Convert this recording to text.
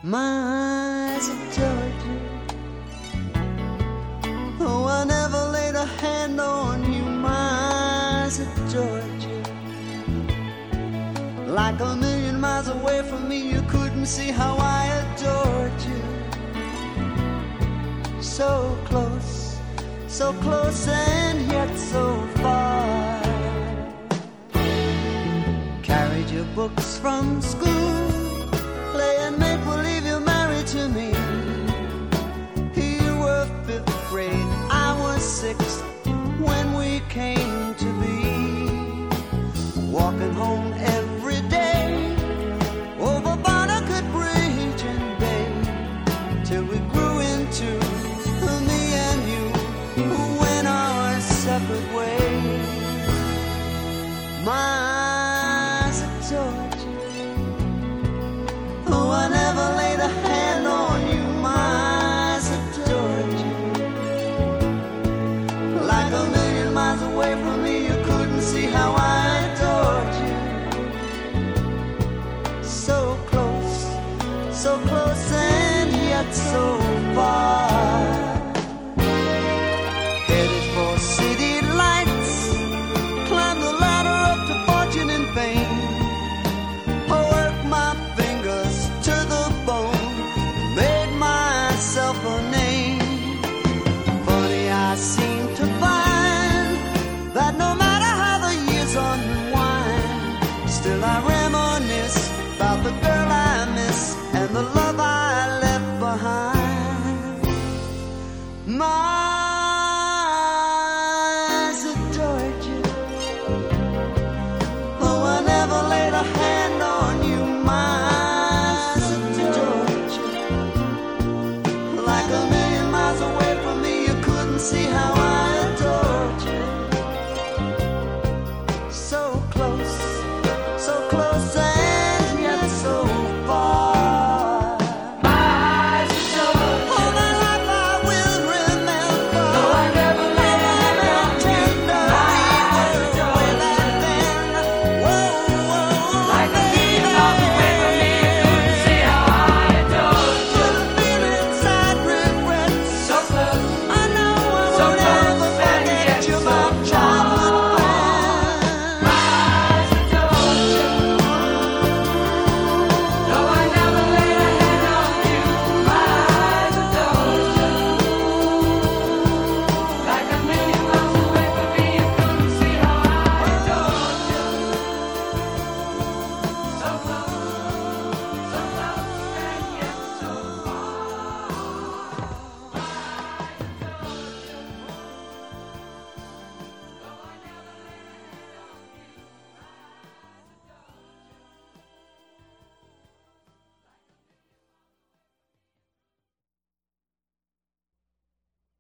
My eyes adored you. Oh, I never laid a hand on you. My eyes adored you. Like a million miles away from me, you couldn't see how I adored you. So close and yet so far. Carried your books from school, playing make-believe you're married to me. You were 5th grade, I was 6th when we came to be. Walking home every day over Barnegat Bridge and Bay, till we grew into me and you, who went our separate ways. My eyes adored you. Oh, I never laid a hand on you. My eyes adored you. Like a million miles away from me, you couldn't see how I adored you. So close and yet so far.